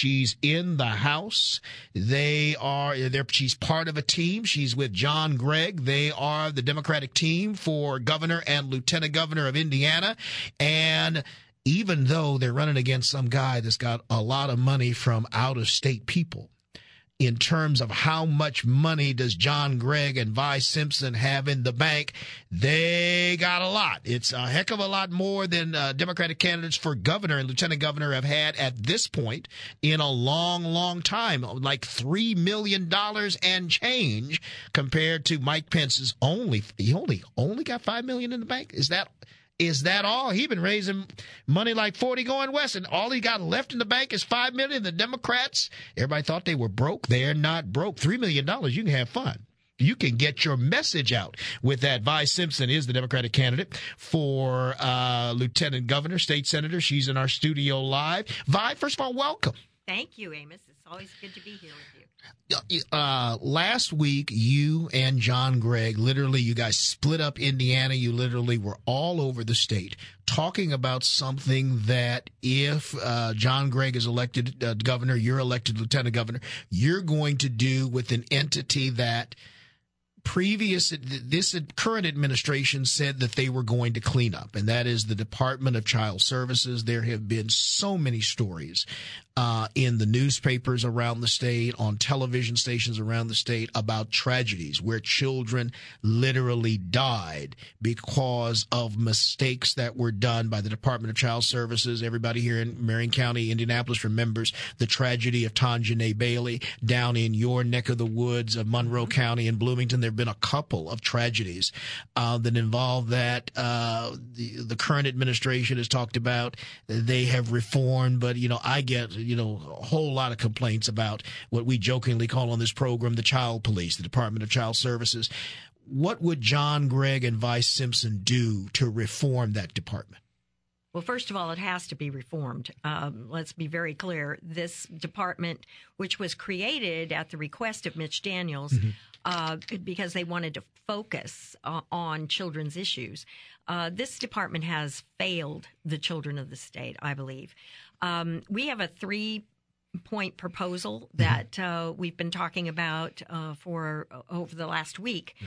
She's in the House. She's part of a team. She's with John Gregg. They are the Democratic team for governor and lieutenant governor of Indiana. And even though they're running against some guy that's got a lot of money from out-of-state people, in terms of how much money does John Gregg and Vi Simpson have in the bank, they got a lot. It's a heck of a lot more than Democratic candidates for governor and lieutenant governor have had at this point in a long, long time, like $3 million and change compared to Mike Pence's he only got $5 million in the bank. Is that all? He's been raising money like 40 going west, and all he got left in the bank is $5 million. The Democrats, everybody thought they were broke. They're not broke. $3 million, you can have fun. You can get your message out with that. Vi Simpson is the Democratic candidate for lieutenant governor, state senator. She's in our studio live. Vi, first of all, welcome. Thank you, Amos. It's always good to be here with you. Last week, you and John Gregg, literally, you guys split up Indiana. You literally were all over the state talking about something that if John Gregg is elected governor, you're elected lieutenant governor, you're going to do with an entity that this current administration said that they were going to clean up, and that is the Department of Child Services. There have been so many stories in the newspapers around the state, on television stations around the state about tragedies where children literally died because of mistakes that were done by the Department of Child Services. Everybody here in Marion County, Indianapolis remembers the tragedy of Tanjanae Bailey down in your neck of the woods of Monroe County in Bloomington. There have been a couple of tragedies that involve that. The current administration has talked about they have reformed, but, I get a whole lot of complaints about what we jokingly call on this program the child police, the Department of Child Services. What would John Gregg and Vi Simpson do to reform that department? Well, first of all, it has to be reformed. Let's be very clear. This department, which was created at the request of Mitch Daniels, because they wanted to focus on children's issues, this department has failed the children of the state, I believe. We have a 3-point proposal that we've been talking about for over the last week.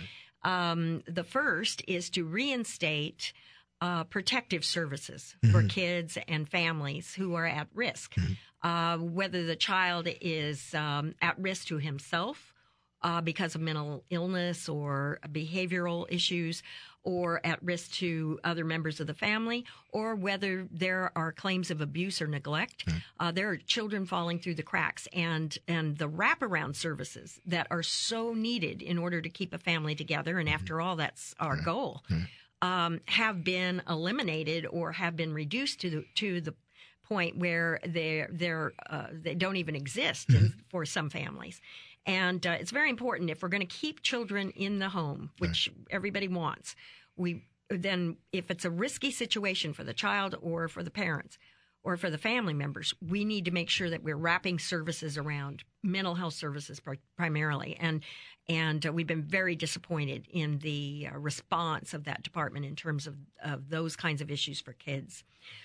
The first is to reinstate protective services for kids and families who are at risk, whether the child is at risk to himself because of mental illness or behavioral issues, or at risk to other members of the family, or whether there are claims of abuse or neglect. There are children falling through the cracks, and the wraparound services that are so needed in order to keep a family together, and after all, that's our goal, have been eliminated or have been reduced to the point where they don't even exist for some families. And it's very important, if we're going to keep children in the home, which everybody wants, then if it's a risky situation for the child or for the parents or for the family members, we need to make sure that we're wrapping services around mental health services primarily. And we've been very disappointed in the response of that department in terms of those kinds of issues for kids.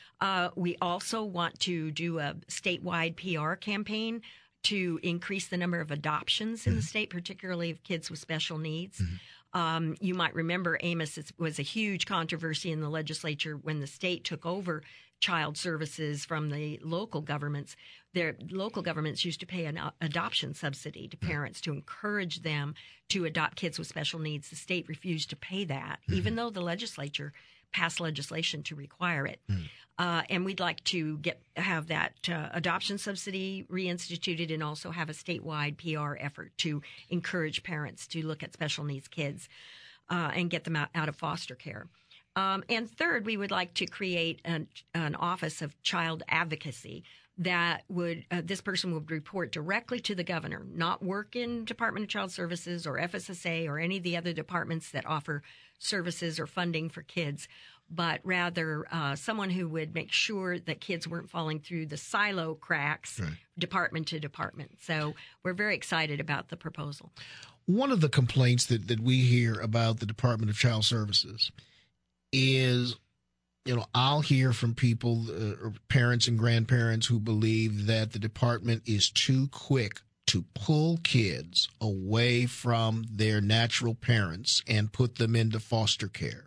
We also want to do a statewide PR campaign to increase the number of adoptions in the state, particularly of kids with special needs. You might remember, Amos, it was a huge controversy in the legislature when the state took over child services from the local governments. Their local governments used to pay an adoption subsidy to parents to encourage them to adopt kids with special needs. The state refused to pay that, even though the legislature passed legislation to require it. And we'd like to have that adoption subsidy reinstituted, and also have a statewide PR effort to encourage parents to look at special needs kids and get them out of foster care. And third, we would like to create an office of child advocacy that would this person would report directly to the governor, not work in Department of Child Services or FSSA or any of the other departments that offer services or funding for kids, but rather someone who would make sure that kids weren't falling through the silo cracks department to department. So we're very excited about the proposal. One of the complaints that we hear about the Department of Child Services is I'll hear from people, parents and grandparents, who believe that the department is too quick to pull kids away from their natural parents and put them into foster care.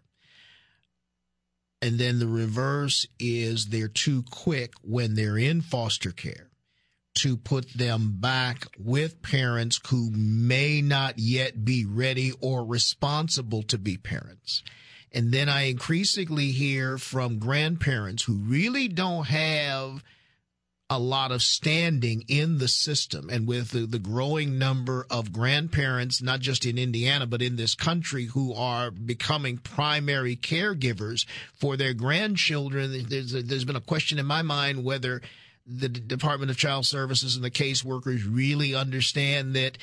And then the reverse is they're too quick when they're in foster care to put them back with parents who may not yet be ready or responsible to be parents. And then I increasingly hear from grandparents who really don't have a lot of standing in the system. And with the growing number of grandparents, not just in Indiana, but in this country, who are becoming primary caregivers for their grandchildren, there's been a question in my mind whether the Department of Child Services and the caseworkers really understand that,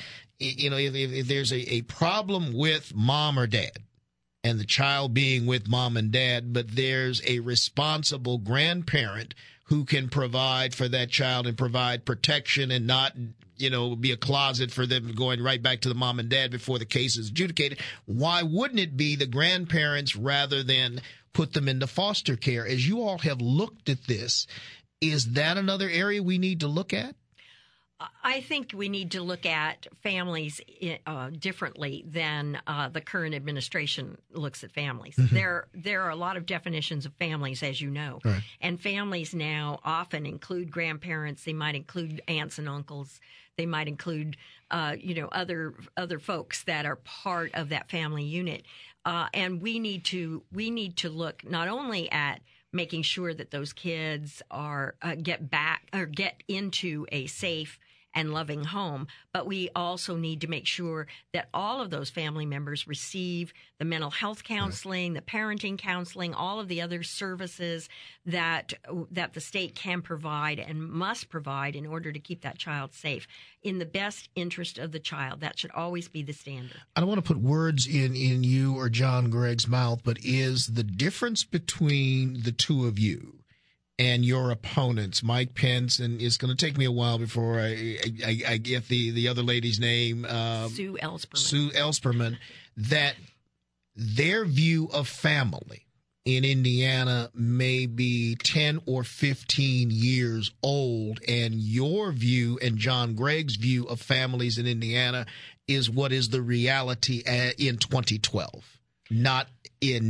if there's a problem with mom or dad, and the child being with mom and dad, but there's a responsible grandparent who can provide for that child and provide protection and not, be a closet for them going right back to the mom and dad before the case is adjudicated. Why wouldn't it be the grandparents rather than put them into foster care? As you all have looked at this, is that another area we need to look at? I think we need to look at families differently than the current administration looks at families. Mm-hmm. There are a lot of definitions of families, as you know, right. And families now often include grandparents. They might include aunts and uncles. They might include, other folks that are part of that family unit. And we need to look not only at making sure that those kids are get into a safe and loving home, but we also need to make sure that all of those family members receive the mental health counseling, right. The parenting counseling, all of the other services that the state can provide and must provide in order to keep that child safe in the best interest of the child. That should always be the standard. I don't want to put words in you or John Gregg's mouth, but is the difference between the two of you and your opponents, Mike Pence, and it's going to take me a while before I get the other lady's name, Sue Ellspermann, that their view of family in Indiana may be 10 or 15 years old, and your view and John Gregg's view of families in Indiana is what is the reality in 2012, not in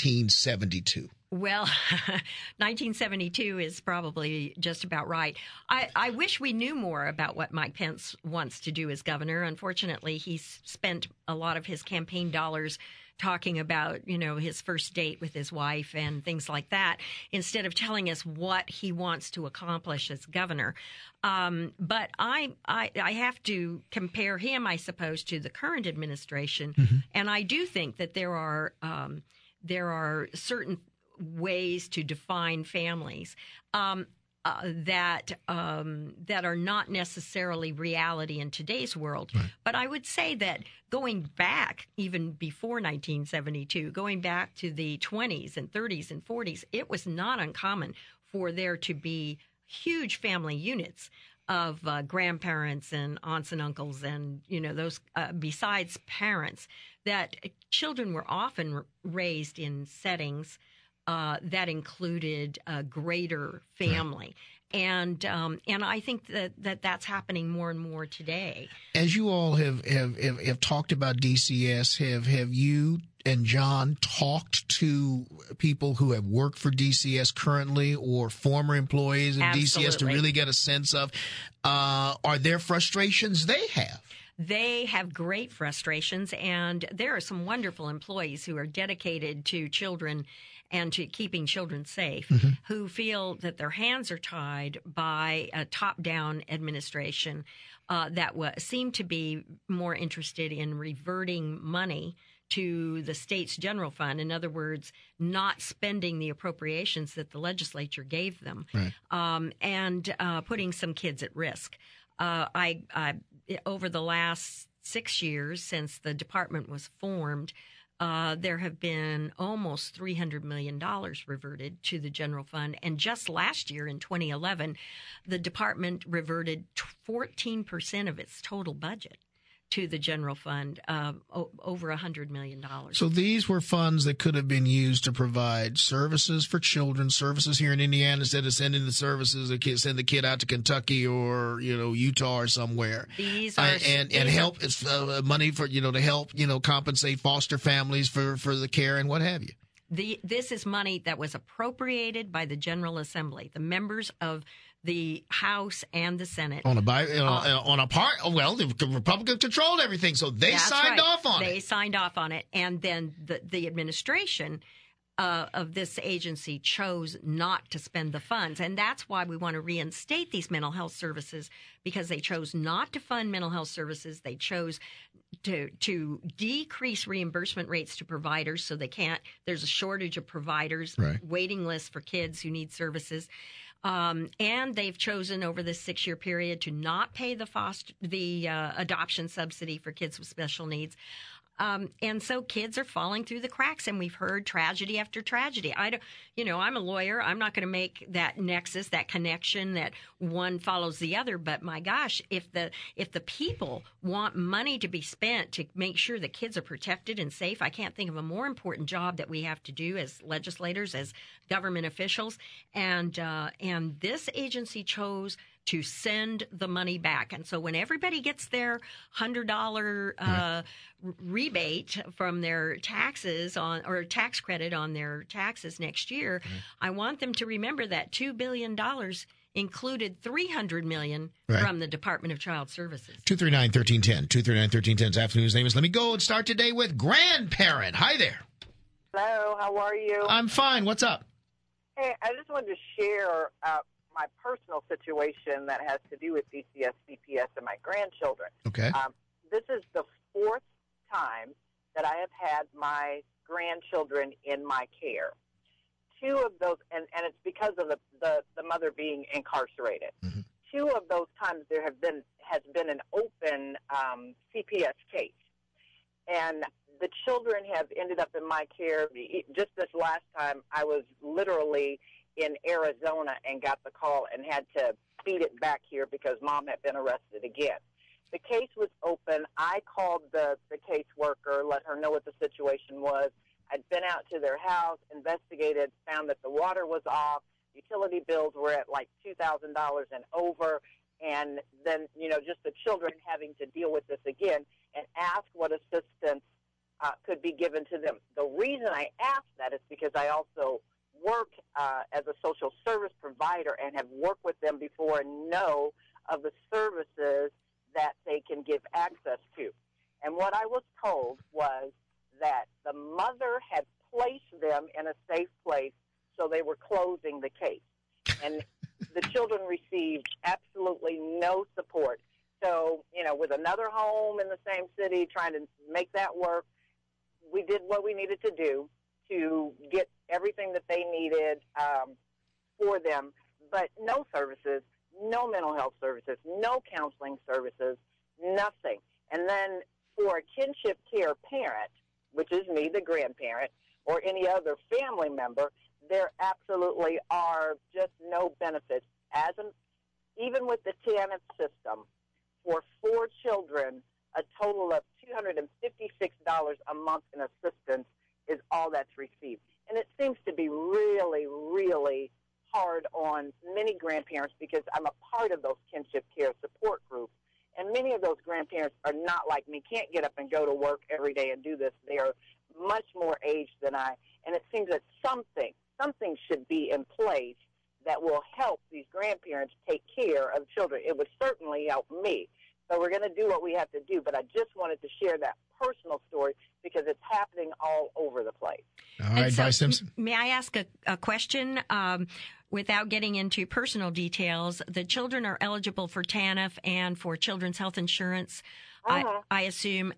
1972. Well, 1972 is probably just about right. I wish we knew more about what Mike Pence wants to do as governor. Unfortunately, he's spent a lot of his campaign dollars talking about, his first date with his wife and things like that, instead of telling us what he wants to accomplish as governor. But I have to compare him, I suppose, to the current administration. Mm-hmm. And I do think that there are certain ways to define families that are not necessarily reality in today's world. Right. But I would say that going back even before 1972, going back to the 20s and 30s and 40s, it was not uncommon for there to be huge family units of grandparents and aunts and uncles and, those besides parents, that children were often raised in settings that included a greater family. Right. And I think that's happening more and more today. As you all have talked about DCS, have you and John talked to people who have worked for DCS currently or former employees of Absolutely. DCS to really get a sense of are there frustrations they have? They have great frustrations, and there are some wonderful employees who are dedicated to children and to keeping children safe, mm-hmm. who feel that their hands are tied by a top-down administration that seemed to be more interested in reverting money to the state's general fund. In other words, not spending the appropriations that the legislature gave them, right. And putting some kids at risk. Over the last 6 years since the department was formed, there have been almost $300 million reverted to the general fund. And just last year, in 2011, the department reverted 14% of its total budget to the general fund, over $100 million. So these were funds that could have been used to provide services for children, services here in Indiana, instead of sending the services, send the kid out to Kentucky or, Utah or somewhere. These are and help money for, to help, compensate foster families for the care and what have you. This is money that was appropriated by the General Assembly, the members of the House and the Senate. On a part, the Republicans controlled everything, so they signed off on it. They signed off on it, and then the administration of this agency chose not to spend the funds, and that's why we want to reinstate these mental health services, because they chose not to fund mental health services. They chose to decrease reimbursement rates to providers, so there's a shortage of providers, right. Waiting lists for kids who need services. And they've chosen over this 6-year period to not pay the adoption subsidy for kids with special needs. And so kids are falling through the cracks, and we've heard tragedy after tragedy. I'm a lawyer. I'm not going to make that nexus, that connection that one follows the other. But my gosh, if the people want money to be spent to make sure that kids are protected and safe, I can't think of a more important job that we have to do as legislators, as government officials. And this agency chose to send the money back. And so when everybody gets their $100 rebate from their taxes or tax credit on their taxes next year, I want them to remember that $2 billion included $300 million from the Department of Child Services. 239-1310. 239-1310's afternoon's name is. Let me go and start today with grandparent. Hi there. Hello, how are you? I'm fine. What's up? Hey, I just wanted to share my personal situation that has to do with DCS, CPS, and my grandchildren. Okay. This is the 4th time that I have had my grandchildren in my care. 2 of those, and it's because of the mother being incarcerated. Mm-hmm. 2 of those times there has been an open CPS case, and the children have ended up in my care. Just this last time, I was literally in Arizona and got the call and had to feed it back here because mom had been arrested again. The case was open. I called the caseworker, let her know what the situation was. I'd been out to their house, investigated, found that the water was off, utility bills were at like $2,000 and over, and then, just the children having to deal with this again, and ask what assistance could be given to them. The reason I asked that is because I also work as a social service provider and have worked with them before and know of the services that they can give access to. And what I was told was that the mother had placed them in a safe place, so they were closing the case. And the children received absolutely no support. So, with another home in the same city, trying to make that work, we did what we needed to do to get everything that they needed for them, but no services, no mental health services, no counseling services, nothing. And then for a kinship care parent, which is me, the grandparent, or any other family member, there absolutely are just no benefits. Even with the TANF system, for 4 children, a total of $256 a month in assistance is all that's received. And it seems to be really, really hard on many grandparents because I'm a part of those kinship care support groups. And many of those grandparents are not like me, can't get up and go to work every day and do this. They are much more aged than I. And it seems that something should be in place that will help these grandparents take care of children. It would certainly help me. So we're going to do what we have to do, but I just wanted to share that personal story because it's happening all over the place. All right, Vice Simpson. May I ask a question? Without getting into personal details, the children are eligible for TANF and for children's health insurance, I assume.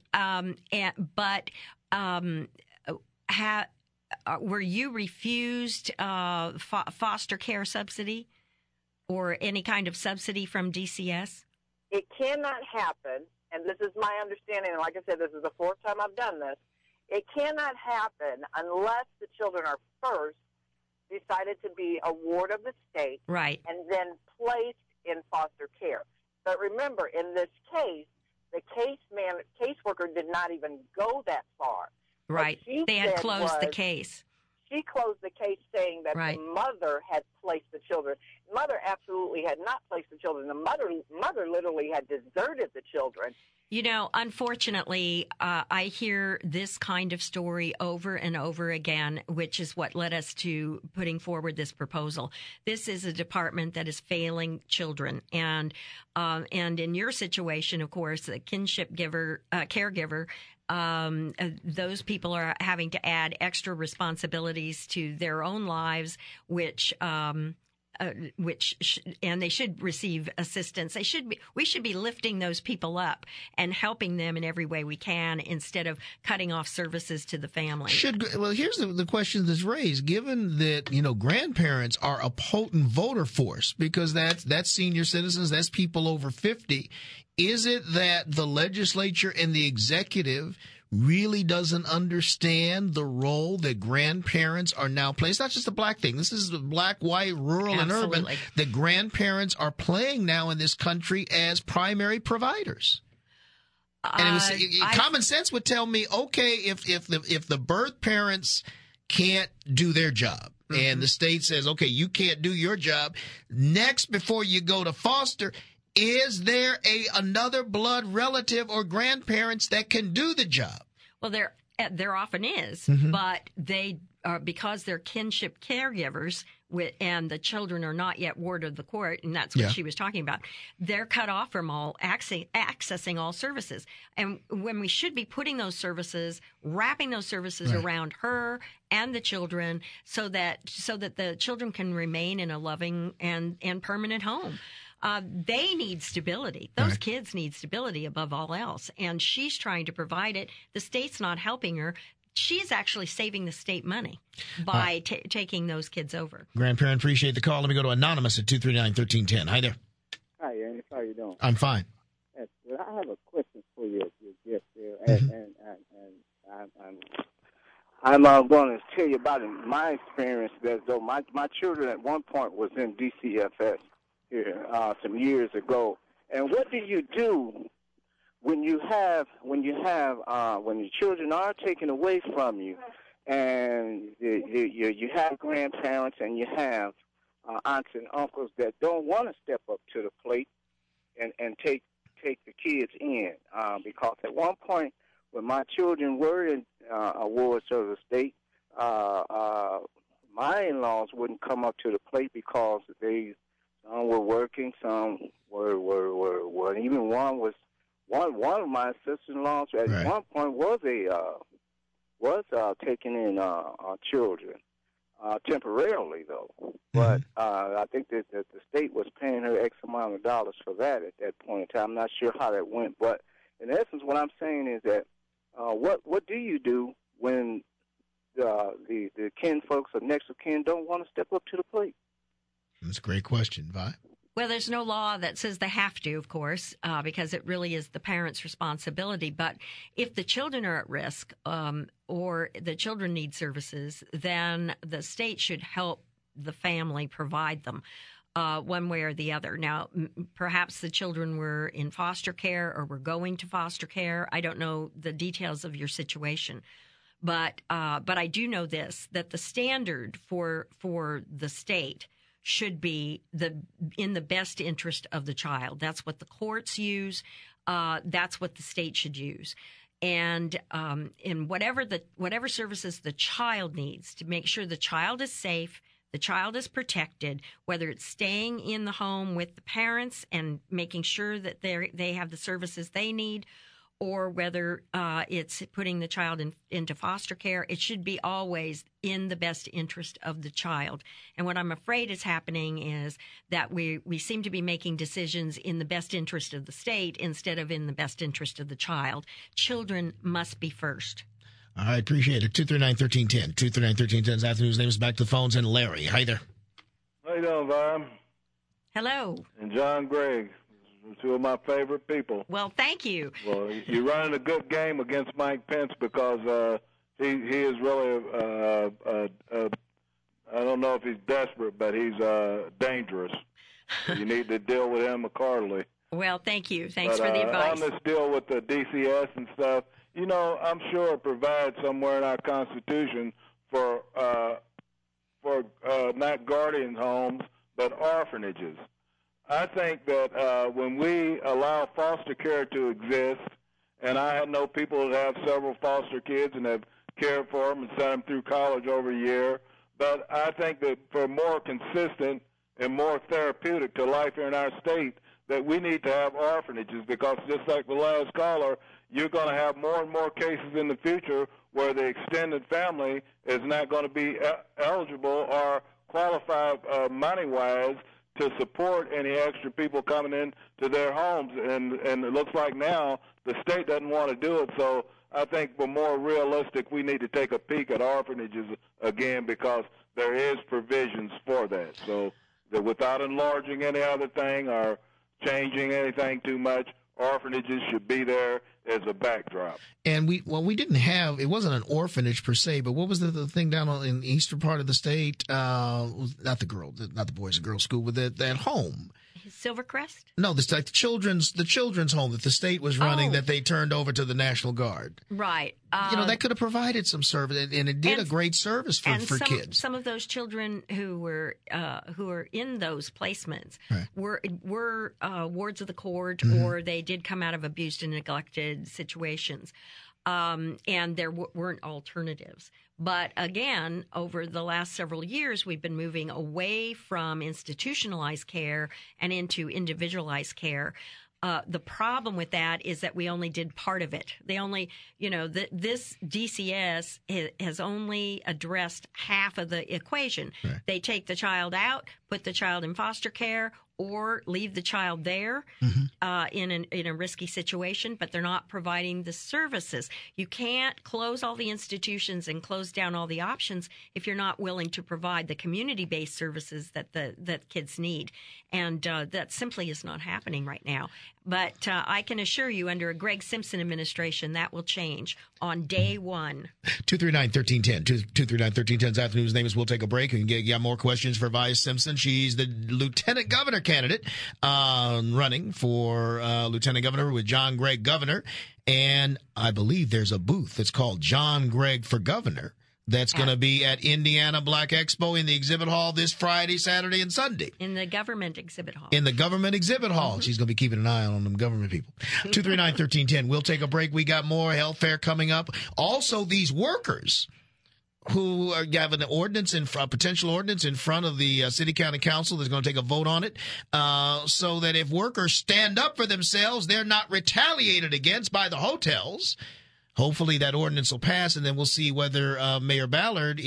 Were you refused foster care subsidy or any kind of subsidy from DCS? It cannot happen, and this is my understanding, and like I said, this is the 4th time I've done this. It cannot happen unless the children are first decided to be a ward of the state, right, and then placed in foster care. But remember, in this case, the caseworker did not even go that far. Right. They had closed the case. She closed the case saying that right. the mother had placed the children. The mother absolutely had not placed the children. The mother literally had deserted the children. You know, unfortunately, I hear this kind of story over and over again, which is what led us to putting forward this proposal. This is a department that is failing children. And in your situation, of course, the caregiver, those people are having to add extra responsibilities to their own lives, and they should receive assistance. We should be lifting those people up and helping them in every way we can instead of cutting off services to the family. Well, here's the question that's raised. Given that, grandparents are a potent voter force because that's senior citizens, that's people over 50. Is it that the legislature and the executive really doesn't understand the role that grandparents are now playing? It's not just a black thing. This is black, white, rural, Absolutely. and urban. That grandparents are playing now in this country as primary providers. And common sense would tell me, okay, if the birth parents can't do their job, mm-hmm. and the state says, okay, you can't do your job, next before you go to foster, is there another blood relative or grandparents that can do the job? Well, there often is, mm-hmm. but they are, because they're kinship caregivers and the children are not yet ward of the court, and that's what she was talking about. They're cut off from all accessing all services. And when we should be putting those services, wrapping those services right. around her and the children so that the children can remain in a loving and permanent home. They need stability. Those right. kids need stability above all else. And she's trying to provide it. The state's not helping her. She's actually saving the state money by taking those kids over. Grandparent, appreciate the call. Let me go to Anonymous at 239-1310. Hi there. Hi, Andy. How you doing? I'm fine. Yes, well, I have a question for you, yes, there. I'm going to tell you about my experience. As though my children at one point was in DCFS here some years ago. And what do you do when your children are taken away from you, and you have grandparents and you have aunts and uncles that don't want to step up to the plate and take the kids in? Because at one point when my children were in wards of the state, my in-laws wouldn't come up to the plate because some were working, some were even one of my sister-in-laws at right. one point was taking in children temporarily, though. Mm-hmm. But I think that the state was paying her X amount of dollars for that at that point in time. I'm not sure how that went, but in essence, what I'm saying is that what do you do when the kin folks or next of kin don't want to step up to the plate? That's a great question, Vi. Well, there's no law that says they have to, of course, because it really is the parents' responsibility. But if the children are at risk or the children need services, then the state should help the family provide them one way or the other. Now, perhaps the children were in foster care or were going to foster care. I don't know the details of your situation. But I do know this, that the standard for the state should be in the best interest of the child. That's what the courts use. That's what the state should use. And in whatever services the child needs to make sure the child is safe, the child is protected, whether it's staying in the home with the parents and making sure that they have the services they need, or whether it's putting the child into foster care, it should be always in the best interest of the child. And what I'm afraid is happening is that we seem to be making decisions in the best interest of the state instead of in the best interest of the child. Children must be first. All right, appreciate it. 239-1310. 239-1310 this afternoon's name is back to the phones, and Larry. Hi there. How you doing, Vaughn? Hello. And John Gregg. Two of my favorite people. Well, thank you. Well, you're running a good game against Mike Pence because he is really I don't know if he's desperate, but he's dangerous. You need to deal with him accordingly. Well, thank you. Thanks for the advice. On this deal with the DCS and stuff, I'm sure it provides somewhere in our Constitution for not guardian homes, but orphanages. I think that when we allow foster care to exist, and I know people that have several foster kids and have cared for them and sent them through college over a year, but I think that for more consistent and more therapeutic to life here in our state, that we need to have orphanages, because just like the last caller, you're going to have more and more cases in the future where the extended family is not going to be eligible or qualified money-wise to support any extra people coming in to their homes. And it looks like now the state doesn't want to do it. So I think for more realistic, we need to take a peek at orphanages again, because there is provisions for that. So that without enlarging any other thing or changing anything too much, orphanages should be there as a backdrop. And we didn't have, it wasn't an orphanage per se, but what was the thing down in the eastern part of the state? Not the Boys and Girls School, but that home. Silvercrest? No, the children's home that the state was running that they turned over to the National Guard. Right. That could have provided some service, and it did a great service for kids. Some of those children who were in those placements were wards of the court, or they did come out of abused and neglected situations, and there weren't alternatives. But again, over the last several years, we've been moving away from institutionalized care and into individualized care. The problem with that is that we only did part of it. This DCS has only addressed half of the equation. Right. They take the child out, put the child in foster care, or leave the child there in a risky situation, but they're not providing the services. You can't close all the institutions and close down all the options if you're not willing to provide the community-based services that kids need. And that simply is not happening right now. But I can assure you, under a Greg Simpson administration, that will change on day one. 239-1310. 239-1310's afternoon's name is. We'll take a break and get more questions for Vice Simpson. She's the lieutenant governor candidate running for lieutenant governor with John Gregg Governor. And I believe there's a booth that's called John Gregg for Governor. That's going to be at Indiana Black Expo in the exhibit hall this Friday, Saturday, and Sunday. In the government exhibit hall. Mm-hmm. She's going to be keeping an eye on them government people. 239-1310. We'll take a break. We got more health fair coming up. Also, these workers who have an ordinance, a potential ordinance in front of the City County Council that's going to take a vote on it, so that if workers stand up for themselves, they're not retaliated against by the hotels. Hopefully that ordinance will pass, and then we'll see whether Mayor Ballard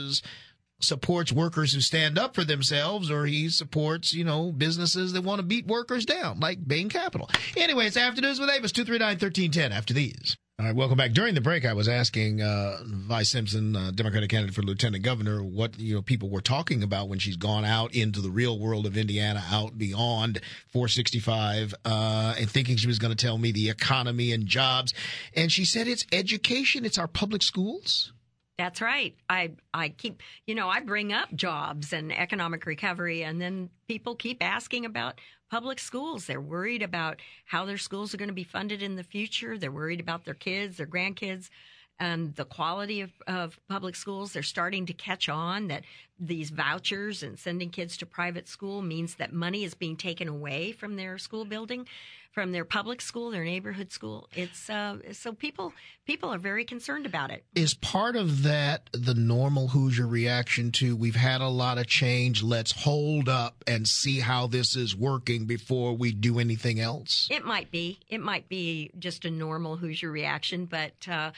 supports workers who stand up for themselves, or he supports, businesses that want to beat workers down, like Bain Capital. Anyway, it's Afternoons with Avis, 239-1310 after these. All right, welcome back. During the break, I was asking Vice Simpson, Democratic candidate for lieutenant governor, what people were talking about when she's gone out into the real world of Indiana, out beyond 465, and thinking she was going to tell me the economy and jobs. And she said it's education, it's our public schools. That's right. I keep, I bring up jobs and economic recovery, and then people keep asking about public schools. They're worried about how their schools are going to be funded in the future. They're worried about their kids, their grandkids, and the quality of public schools. They're starting to catch on that these vouchers and sending kids to private school means that money is being taken away from their school building, from their public school, their neighborhood school. It's so people are very concerned about it. Is part of that the normal Hoosier reaction to, we've had a lot of change, let's hold up and see how this is working before we do anything else? It might be just a normal Hoosier reaction, but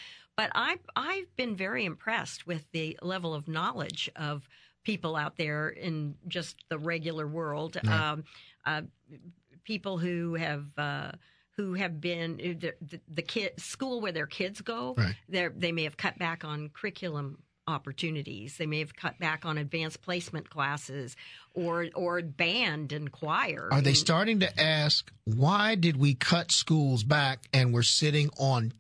I've been very impressed with the level of knowledge of people out there in just the regular world. Right. People who have been the school where their kids go. Right. They may have cut back on curriculum opportunities. They may have cut back on advanced placement classes or band and choir. Are they starting to ask, why did we cut schools back and we're sitting on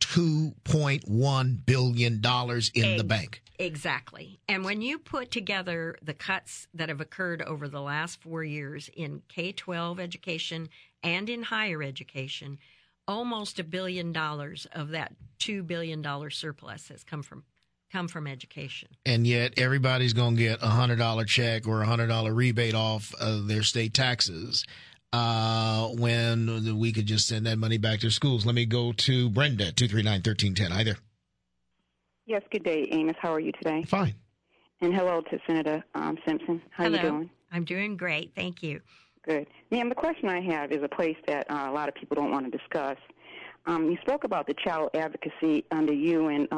$2.1 billion in the bank? Exactly. And when you put together the cuts that have occurred over the last 4 years in K-12 education and in higher education, almost $1 billion of that $2 billion surplus has come from education. And yet everybody's going to get a $100 check or a $100 rebate off of their state taxes when we could just send that money back to schools. Let me go to Brenda, 239-1310. Hi there. Yes, good day, Amos. How are you today? Fine. And hello to Senator Simpson. How are you doing? I'm doing great. Thank you. Good. Ma'am, the question I have is a place that a lot of people don't want to discuss. You spoke about the child advocacy under you and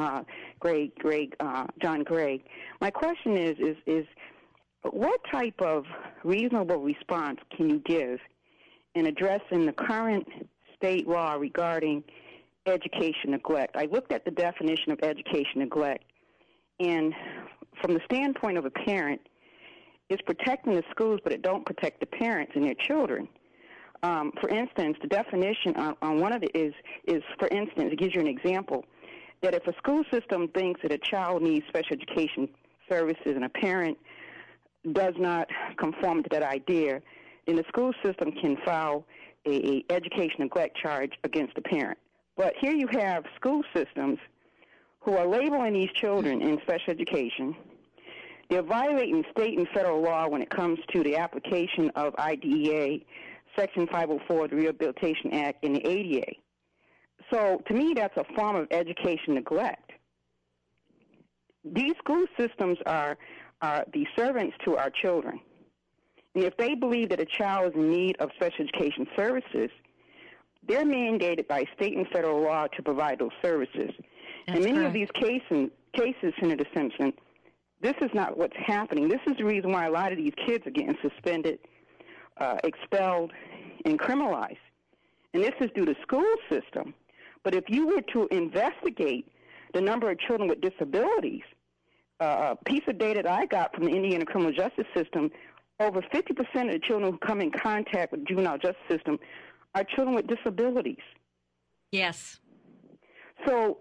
John Gregg. My question is what type of reasonable response can you give in addressing the current state law regarding education neglect? I looked at the definition of education neglect, and from the standpoint of a parent, it's protecting the schools, but it don't protect the parents and their children. For instance, the definition on one of it is, for instance, it gives you an example, that if a school system thinks that a child needs special education services and a parent does not conform to that idea, then the school system can file a education neglect charge against the parent. But here you have school systems who are labeling these children in special education. They're violating state and federal law when it comes to the application of IDEA, Section 504 of the Rehabilitation Act, and the ADA. So to me, that's a form of education neglect. These school systems are the servants to our children. And if they believe that a child is in need of special education services, they're mandated by state and federal law to provide those services. That's in many correct. of these cases, Senator Simpson, this is not what's happening. This is the reason why a lot of these kids are getting suspended, expelled, and criminalized. And this is due to school system. But if you were to investigate the number of children with disabilities, a piece of data that I got from the Indiana criminal justice system, over 50% of the children who come in contact with the juvenile justice system are children with disabilities. Yes. So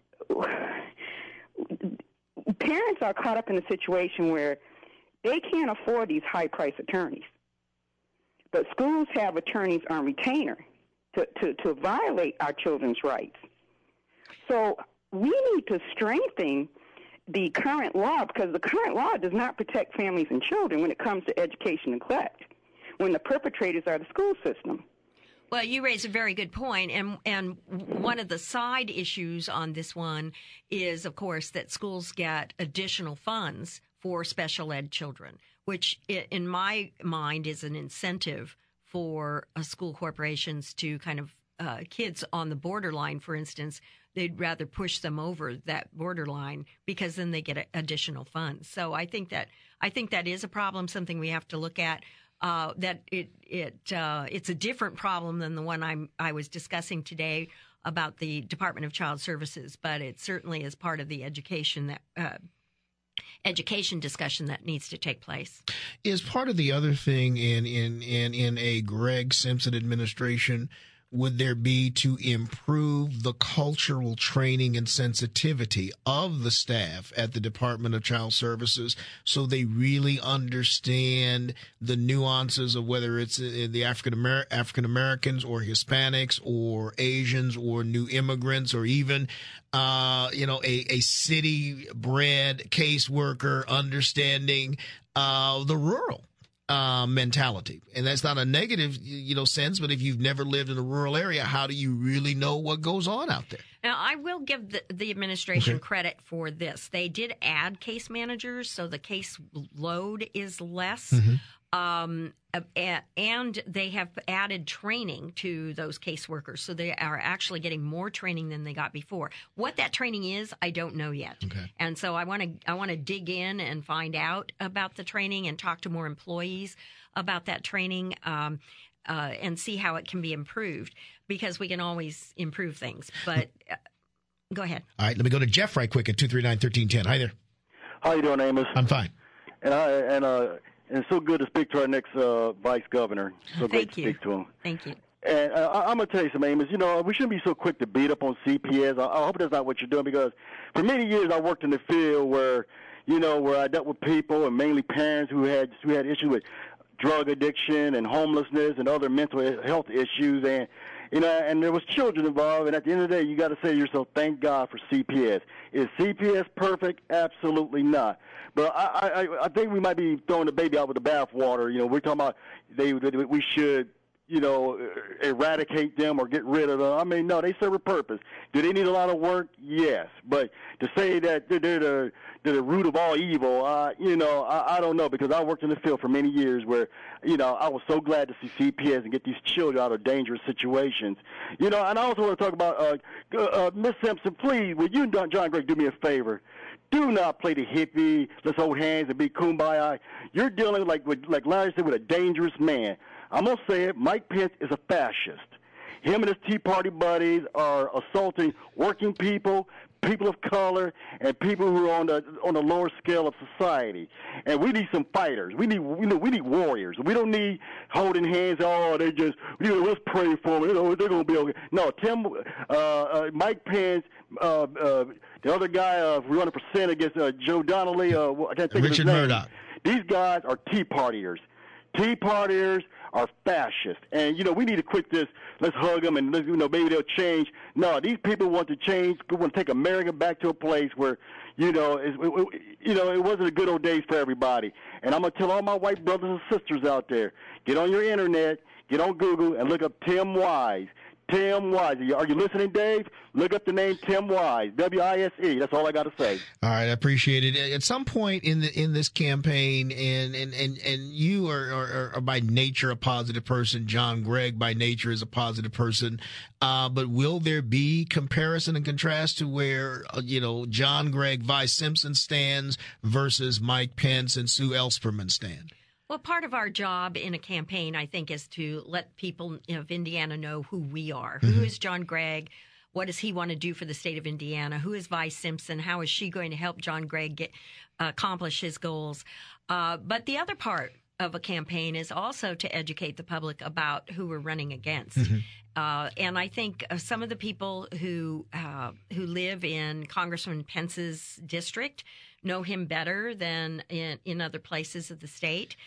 parents are caught up in a situation where they can't afford these high-priced attorneys. But schools have attorneys on retainer to violate our children's rights. So we need to strengthen the current law, because the current law does not protect families and children when it comes to education neglect, when the perpetrators are the school system. Well, you raise a very good point, and one of the side issues on this one is, of course, that schools get additional funds for special ed children, which in my mind is an incentive for school corporations to kind of kids on the borderline, for instance. They'd rather push them over that borderline because then they get additional funds. So I think that is a problem, something we have to look at. That it's a different problem than the one I was discussing today about the Department of Child Services, but it certainly is part of the education discussion that needs to take place. Is part of the other thing in a Greg Simpson administration, would there be to improve the cultural training and sensitivity of the staff at the Department of Child Services so they really understand the nuances of whether it's the African Americans or Hispanics or Asians or new immigrants or even a city-bred caseworker understanding the rural mentality. And that's not a negative, sense, but if you've never lived in a rural area, how do you really know what goes on out there? Now, I will give the administration credit for this. They did add case managers, so the case load is less. And they have added training to those caseworkers, so they are actually getting more training than they got before. What that training is, I don't know yet. Okay. And so I want to dig in and find out about the training and talk to more employees about that training and see how it can be improved, because we can always improve things. But go ahead. All right, let me go to Jeff right quick at 239-1310. Hi there. How you doing, Amos? I'm fine. And it's so good to speak to our next vice governor. So great to speak to him. Thank you. And I'm going to tell you something, Amos. We shouldn't be so quick to beat up on CPS. I hope that's not what you're doing, because for many years I worked in the field where I dealt with people and mainly parents who had issues with drug addiction and homelessness and other mental health issues, and and there was children involved. And at the end of the day, you got to say to yourself, thank God for CPS. Is CPS perfect? Absolutely not. But I think we might be throwing the baby out with the bathwater. We're talking about we should eradicate them or get rid of them. I mean, no, they serve a purpose. Do they need a lot of work? Yes. But to say that they're the root of all evil, I don't know, because I worked in the field for many years where, I was so glad to see CPS and get these children out of dangerous situations. And I also want to talk about Miss Simpson, please, would you and John Gregg do me a favor? Do not play the hippie, let's hold hands and be kumbaya. You're dealing, like Larry said, with a dangerous man. I'm going to say it, Mike Pence is a fascist. Him and his Tea Party buddies are assaulting working people, people of color, and people who are on the lower scale of society. And we need some fighters. We need warriors. We don't need holding hands. Let's pray for them. They're going to be okay. No, Mike Pence, the other guy running % against Joe Donnelly. I can't think of his name. Richard Murdoch. These guys are Tea Partiers. Tea Partiers are fascist, and we need to quit this. Let's hug them, and maybe they'll change. No, these people want to change. They want to take America back to a place where, it wasn't the good old days for everybody. And I'm gonna tell all my white brothers and sisters out there: get on your internet, get on Google, and look up Tim Wise. Tim Wise. Are you listening, Dave? Look up the name Tim Wise, W-I-S-E. That's all I got to say. All right, I appreciate it. At some point in this campaign, and you are by nature a positive person. John Gregg by nature is a positive person. But will there be comparison and contrast to where John Gregg, Vi Simpson stands versus Mike Pence and Sue Ellspermann stand? Well, part of our job in a campaign, I think, is to let people of Indiana know who we are. Mm-hmm. Who is John Gregg? What does he want to do for the state of Indiana? Who is Vi Simpson? How is she going to help John Gregg accomplish his goals? But the other part of a campaign is also to educate the public about who we're running against. Mm-hmm. And I think some of the people who live in Congressman Pence's district know him better than in other places of the state.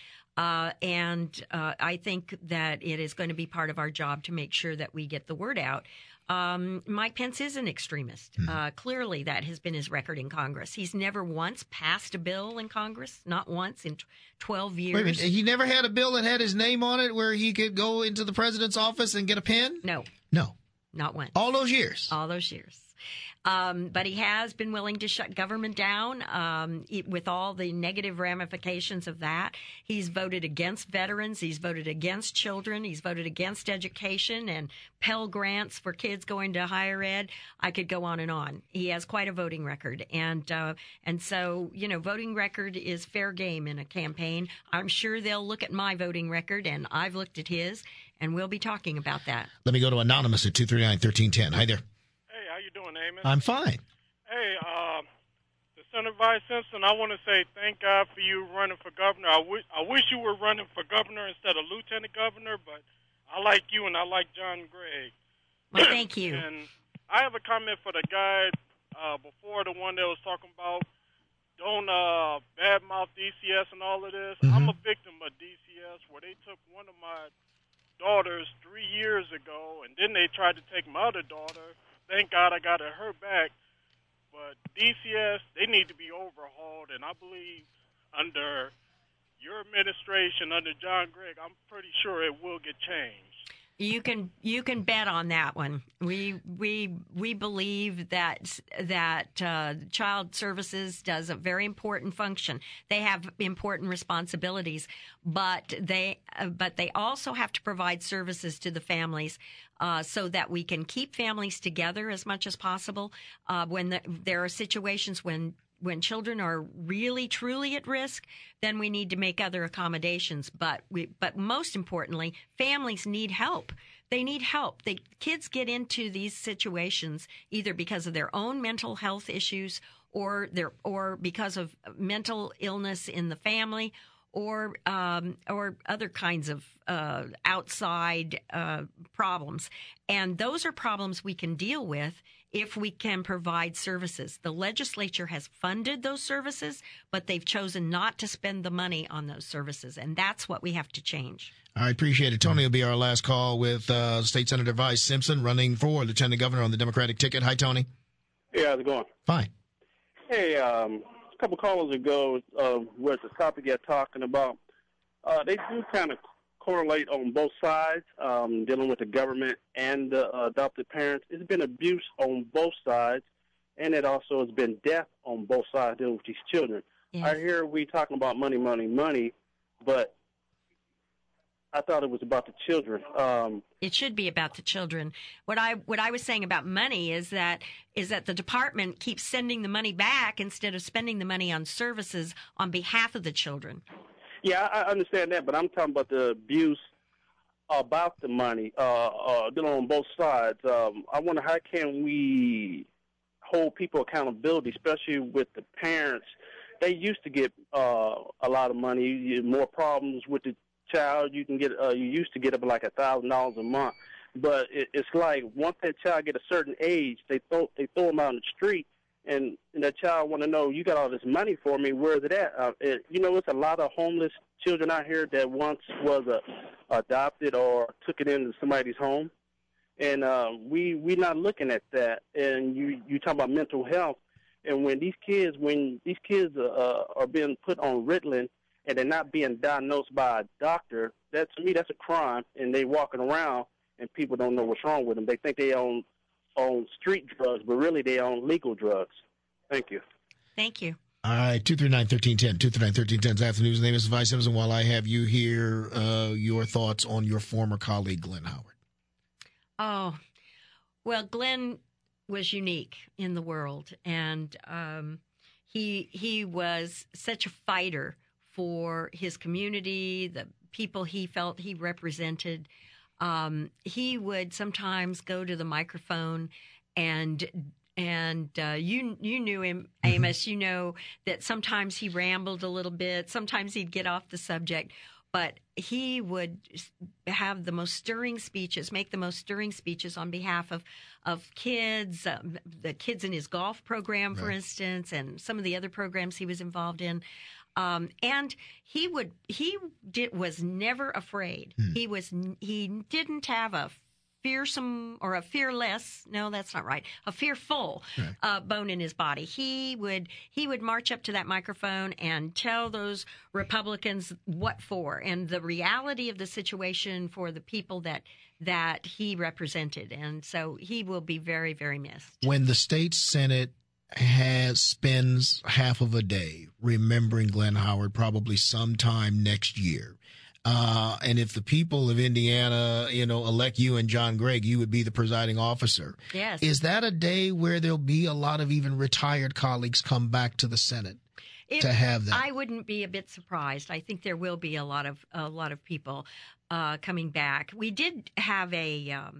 And I think that it is going to be part of our job to make sure that we get the word out. Mike Pence is an extremist. Clearly, that has been his record in Congress. He's never once passed a bill in Congress, not once in 12 years. Wait a minute, he never had a bill that had his name on it where he could go into the president's office and get a pen? No. Not once. All those years? All those years. But he has been willing to shut government down with all the negative ramifications of that. He's voted against veterans. He's voted against children. He's voted against education and Pell Grants for kids going to higher ed. I could go on and on. He has quite a voting record. And so, voting record is fair game in a campaign. I'm sure they'll look at my voting record, and I've looked at his, and we'll be talking about that. Let me go to Anonymous at 239-1310. Hi there. How you doing, Amos? I'm fine. Hey, to Senator Vi Simpson, I want to say thank God for you running for governor. I wish you were running for governor instead of lieutenant governor, but I like you and I like John Gregg. Well, thank you. And I have a comment for the guy before, the one that was talking about don't badmouth DCS and all of this. Mm-hmm. I'm a victim of DCS where they took one of my daughters 3 years ago, and then they tried to take my other daughter. Thank God I got her back. But DCS, they need to be overhauled, and I believe under your administration, under John Gregg, I'm pretty sure it will get changed. You can bet on that one. We believe that Child Services does a very important function. They have important responsibilities, but they also have to provide services to the families so that we can keep families together as much as possible. When there are situations when children are really, truly at risk, then we need to make other accommodations. But most importantly, families need help. They need help. Kids get into these situations either because of their own mental health issues or because of mental illness in the family, or other kinds of outside problems. And those are problems we can deal with if we can provide services. The legislature has funded those services, but they've chosen not to spend the money on those services, and that's what we have to change. I appreciate it. Tony will be our last call with State Senator Vi Simpson running for Lieutenant Governor on the Democratic ticket. Hi, Tony. Hey, how's it going? Fine. Hey, a couple callers ago, was the topic you're talking about. They do kind of correlate on both sides, dealing with the government and the adopted parents. It's been abuse on both sides, and it also has been death on both sides dealing with these children. Yes. I hear we talking about money, but I thought it was about the children. It should be about the children. What I was saying about money is that the department keeps sending the money back instead of spending the money on services on behalf of the children. Yeah, I understand that, but I'm talking about the abuse about the money, dealing on both sides. I wonder, how can we hold people accountability, especially with the parents? They used to get a lot of money, more problems with the child. You can get you used to get up like $1,000 a month, but it's like once that child get a certain age, they throw them out on the street. And that child want to know, you got all this money for me, where is it at? It's a lot of homeless children out here that once was adopted or took it into somebody's home. And we're not looking at that. And you talk about mental health. And when these kids are being put on Ritalin and they're not being diagnosed by a doctor, to me, that's a crime. And they walking around and people don't know what's wrong with them. They think they own street drugs, but really they own legal drugs. Thank you. Thank you. All right, 239-1310. 239-1310 is after news. Name is Vi Simpson. While I have you here, your thoughts on your former colleague, Glenn Howard. Oh, well, Glenn was unique in the world, and he was such a fighter for his community, the people he felt he represented. He would sometimes go to the microphone and you knew him, Amos. You know that sometimes he rambled a little bit. Sometimes he'd get off the subject, but he would have the most stirring speeches, make the most stirring speeches on behalf of kids, the kids in his golf program, for instance, and some of the other programs he was involved in. And he was never afraid. He didn't have a fearsome or a fearless, no, that's not right, a fearful bone in his body. He would march up to that microphone and tell those Republicans what for, and the reality of the situation for the people that he represented. And so he will be very, very missed. When the state Senate spends half of a day remembering Glenn Howard, probably sometime next year. And if the people of Indiana, elect you and John Gregg, you would be the presiding officer. Yes. Is that a day where there'll be a lot of even retired colleagues come back to the Senate to have that? I wouldn't be a bit surprised. I think there will be a lot of people coming back. We did have a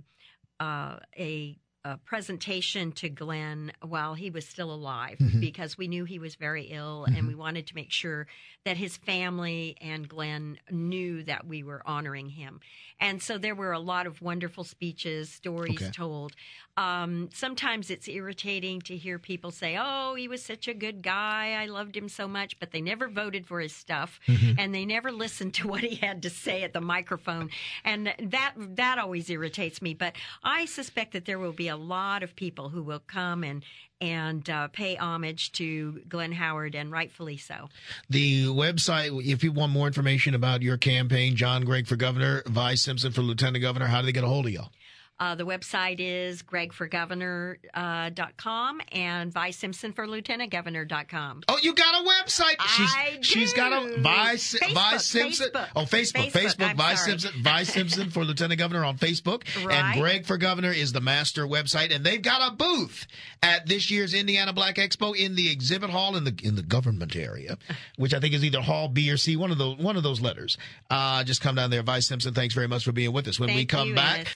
presentation to Glenn while he was still alive, because we knew he was very ill, and we wanted to make sure that his family and Glenn knew that we were honoring him. And so there were a lot of wonderful speeches, stories told. Sometimes it's irritating to hear people say, oh, he was such a good guy, I loved him so much, but they never voted for his stuff, and they never listened to what he had to say at the microphone. And that always irritates me. But I suspect that there will be a lot of people who will come and pay homage to Glenn Howard, and rightfully so. The website, if you want more information about your campaign, John Gregg for governor, Vi Simpson for lieutenant governor, how do they get a hold of y'all? The website is GreggForGovernor.com and Vi Simpson for LieutenantGovernor.com. Oh, you got a website? She's got a Vi Simpson. Facebook. Oh, Facebook. Vi Simpson for Lieutenant Governor on Facebook. Right. And Gregg for Governor is the master website. And they've got a booth at this year's Indiana Black Expo in the exhibit hall in the government area, which I think is either Hall B or C, one of those letters. Just come down there. Vi Simpson, thanks very much for being with us. When we come back.